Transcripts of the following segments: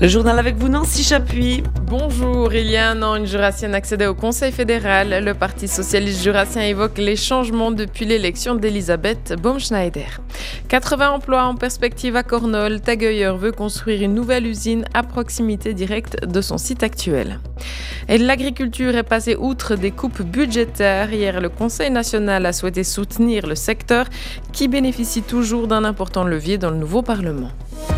Le journal avec vous, Nancy Chapuis. Bonjour, il y a un an, une jurassienne accédait au Conseil fédéral. Le Parti socialiste jurassien évoque les changements depuis l'élection d'Elisabeth Baumschneider. 80 emplois en perspective à Cornol. Tag Heuer veut construire une nouvelle usine à proximité directe de son site actuel. Et l'agriculture est passée outre des coupes budgétaires. Hier, le Conseil national a souhaité soutenir le secteur qui bénéficie toujours d'un important levier dans le nouveau Parlement.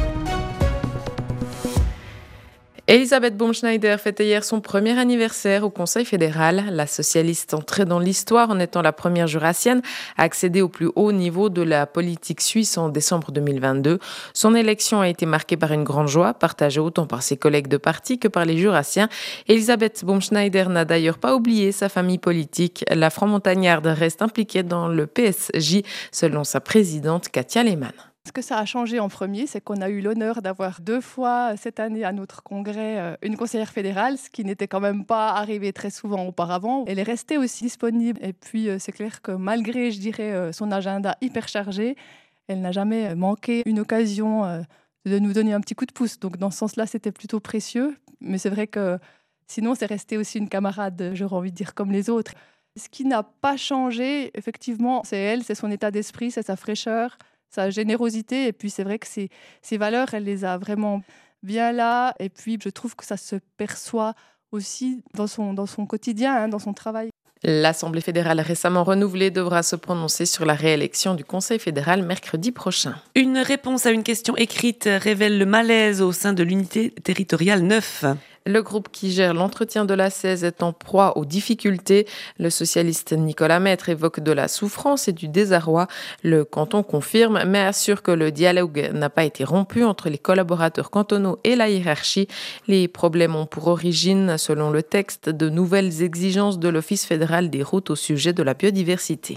Elisabeth Baumschneider fêtait hier son premier anniversaire au Conseil fédéral. La socialiste entrée dans l'histoire en étant la première jurassienne à accéder au plus haut niveau de la politique suisse en décembre 2022. Son élection a été marquée par une grande joie, partagée autant par ses collègues de parti que par les jurassiens. Elisabeth Baumschneider n'a d'ailleurs pas oublié sa famille politique. La franc-montagnarde reste impliquée dans le PSG, selon sa présidente Katia Lehmann. Ce que ça a changé en premier, c'est qu'on a eu l'honneur d'avoir 2 fois cette année à notre congrès une conseillère fédérale, ce qui n'était quand même pas arrivé très souvent auparavant. Elle est restée aussi disponible et puis c'est clair que malgré, je dirais, son agenda hyper chargé, elle n'a jamais manqué une occasion de nous donner un petit coup de pouce. Donc dans ce sens-là, c'était plutôt précieux. Mais c'est vrai que sinon, c'est resté aussi une camarade, j'aurais envie de dire, comme les autres. Ce qui n'a pas changé, effectivement, c'est elle, c'est son état d'esprit, c'est sa fraîcheur, sa générosité. Et puis, c'est vrai que ces valeurs, elle les a vraiment bien là. Et puis, je trouve que ça se perçoit aussi dans son quotidien, dans son travail. L'Assemblée fédérale récemment renouvelée devra se prononcer sur la réélection du Conseil fédéral mercredi prochain. Une réponse à une question écrite révèle le malaise au sein de l'unité territoriale 9. Le groupe qui gère l'entretien de la 16 est en proie aux difficultés. Le socialiste Nicolas Maître évoque de la souffrance et du désarroi. Le canton confirme, mais assure que le dialogue n'a pas été rompu entre les collaborateurs cantonaux et la hiérarchie. Les problèmes ont pour origine, selon le texte, de nouvelles exigences de l'Office fédéral des routes au sujet de la biodiversité.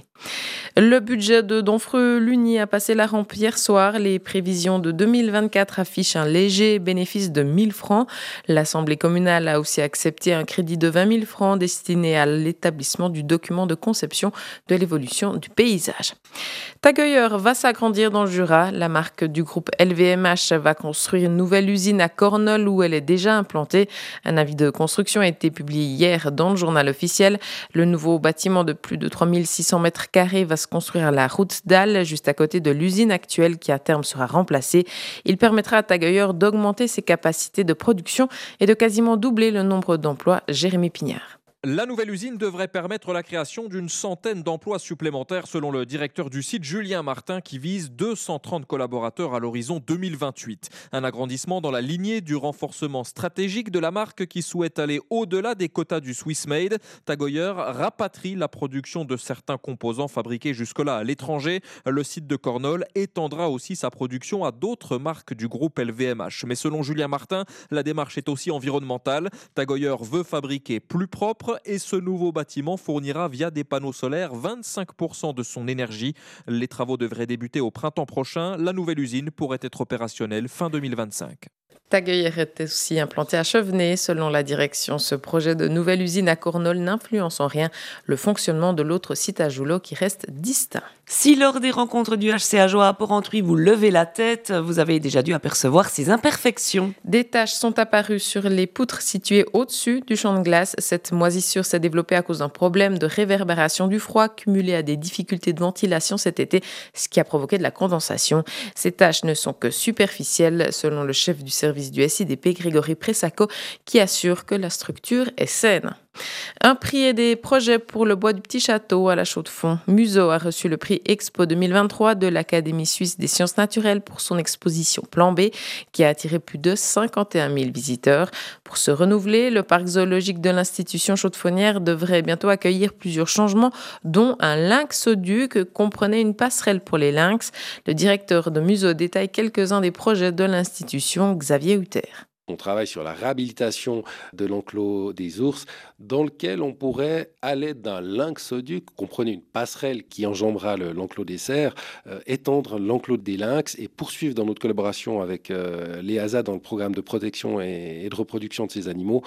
Le budget de Donfreux-Lugny a passé la rampe hier soir. Les prévisions de 2024 affichent un léger bénéfice de 1 000 francs. L'Assemblée communale a aussi accepté un crédit de 20 000 francs destiné à l'établissement du document de conception de l'évolution du paysage. Tag Heuer va s'agrandir dans le Jura. La marque du groupe LVMH va construire une nouvelle usine à Cornol où elle est déjà implantée. Un avis de construction a été publié hier dans le journal officiel. Le nouveau bâtiment de plus de 3 600 mètres carrés va se construire à la route d'Al, juste à côté de l'usine actuelle qui à terme sera remplacée. Il permettra à Tag Heuer d'augmenter ses capacités de production et de quasiment doubler le nombre d'emplois. Jérémy Pignard. La nouvelle usine devrait permettre la création d'une centaine d'emplois supplémentaires selon le directeur du site Julien Martin qui vise 230 collaborateurs à l'horizon 2028. Un agrandissement dans la lignée du renforcement stratégique de la marque qui souhaite aller au-delà des quotas du Swiss Made. Tag Heuer rapatrie la production de certains composants fabriqués jusque-là à l'étranger. Le site de Cornol étendra aussi sa production à d'autres marques du groupe LVMH. Mais selon Julien Martin, la démarche est aussi environnementale. Tag Heuer veut fabriquer plus propre et ce nouveau bâtiment fournira via des panneaux solaires 25% de son énergie. Les travaux devraient débuter au printemps prochain. La nouvelle usine pourrait être opérationnelle fin 2025. Tag Heuer est aussi implanté à Chevenay. Selon la direction, ce projet de nouvelle usine à Cornol n'influence en rien le fonctionnement de l'autre site à Joulot qui reste distinct. Si lors des rencontres du HCA Joie à Porrentruy, vous levez la tête, vous avez déjà dû apercevoir ces imperfections. Des taches sont apparues sur les poutres situées au-dessus du champ de glace. Cette moisissure s'est développée à cause d'un problème de réverbération du froid cumulé à des difficultés de ventilation cet été, ce qui a provoqué de la condensation. Ces taches ne sont que superficielles, selon le chef du service du SIDP, Grégory Pressaco, qui assure que la structure est saine. Un prix et des projets pour le bois du Petit Château à la Chaux-de-Fonds. Museau a reçu le prix Expo 2023 de l'Académie suisse des sciences naturelles pour son exposition Plan B, qui a attiré plus de 51 000 visiteurs. Pour se renouveler, le parc zoologique de l'institution chaux-de-fonnière devrait bientôt accueillir plusieurs changements, dont un lynxoduc comprenait une passerelle pour les lynx. Le directeur de Museau détaille quelques-uns des projets de l'institution, Xavier Hutter. On travaille sur la réhabilitation de l'enclos des ours, dans lequel on pourrait aller d'un lynxoduc, comprenez une passerelle qui enjambera l'enclos des cerfs, étendre l'enclos des lynx et poursuivre dans notre collaboration avec l'EASA dans le programme de protection et de reproduction de ces animaux,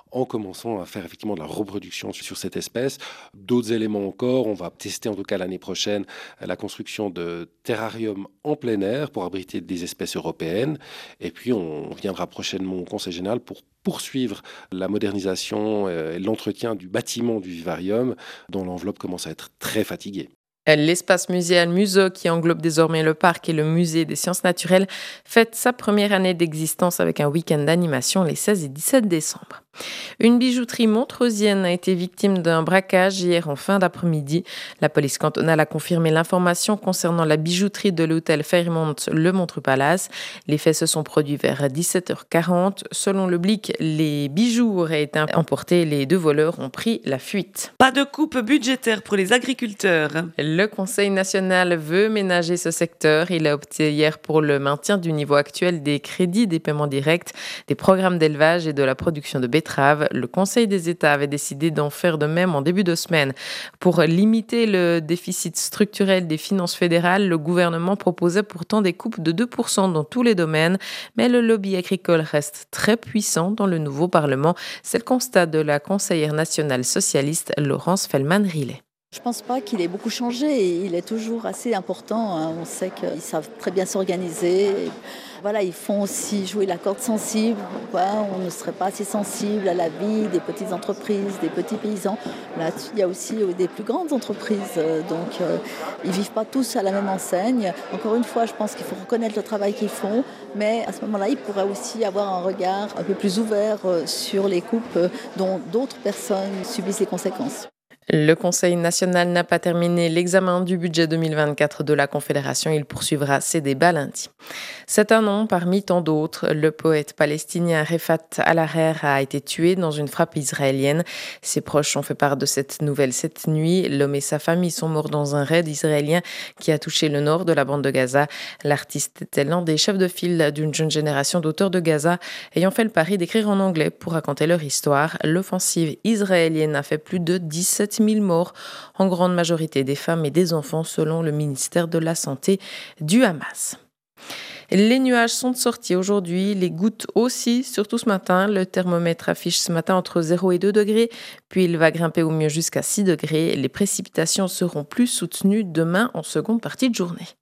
en commençant à faire effectivement de la reproduction sur cette espèce. D'autres éléments encore, on va tester en tout cas l'année prochaine la construction de terrariums en plein air pour abriter des espèces européennes. Et puis on viendra prochainement au Conseil général pour poursuivre la modernisation et l'entretien du bâtiment du vivarium dont l'enveloppe commence à être très fatiguée. L'espace muséal Museau, qui englobe désormais le parc et le musée des sciences naturelles, fête sa première année d'existence avec un week-end d'animation les 16 et 17 décembre. Une bijouterie montreusienne a été victime d'un braquage hier en fin d'après-midi. La police cantonale a confirmé l'information concernant la bijouterie de l'hôtel Fairmont Le Montreux Palace. Les faits se sont produits vers 17h40. Selon le Blick, les bijoux auraient été emportés. Les 2 voleurs ont pris la fuite. Pas de coupe budgétaire pour les agriculteurs. Le Conseil national veut ménager ce secteur. Il a opté hier pour le maintien du niveau actuel des crédits des paiements directs, des programmes d'élevage et de la production de betteraves. Le Conseil des États avait décidé d'en faire de même en début de semaine. Pour limiter le déficit structurel des finances fédérales, le gouvernement proposait pourtant des coupes de 2% dans tous les domaines, mais le lobby agricole reste très puissant dans le nouveau Parlement. C'est le constat de la conseillère nationale socialiste Laurence Feldman-Rillet. Je ne pense pas qu'il ait beaucoup changé et il est toujours assez important. On sait qu'ils savent très bien s'organiser. Voilà, ils font aussi jouer la corde sensible. On ne serait pas assez sensible à la vie des petites entreprises, des petits paysans. Là, il y a aussi des plus grandes entreprises. Donc, ils ne vivent pas tous à la même enseigne. Encore une fois, je pense qu'il faut reconnaître le travail qu'ils font. Mais à ce moment-là, ils pourraient aussi avoir un regard un peu plus ouvert sur les coupes dont d'autres personnes subissent les conséquences. Le Conseil national n'a pas terminé l'examen du budget 2024 de la Confédération. Il poursuivra ses débats lundi. C'est un nom parmi tant d'autres. Le poète palestinien Refat Al-Harrer a été tué dans une frappe israélienne. Ses proches ont fait part de cette nouvelle cette nuit. L'homme et sa famille sont morts dans un raid israélien qui a touché le nord de la bande de Gaza. L'artiste était l'un des chefs de file d'une jeune génération d'auteurs de Gaza ayant fait le pari d'écrire en anglais pour raconter leur histoire. L'offensive israélienne a fait plus de 17 000 morts, en grande majorité des femmes et des enfants, selon le ministère de la Santé du Hamas. Les nuages sont sortis aujourd'hui, les gouttes aussi, surtout ce matin. Le thermomètre affiche ce matin entre 0 et 2 degrés, puis il va grimper au mieux jusqu'à 6 degrés. Les précipitations seront plus soutenues demain en seconde partie de journée.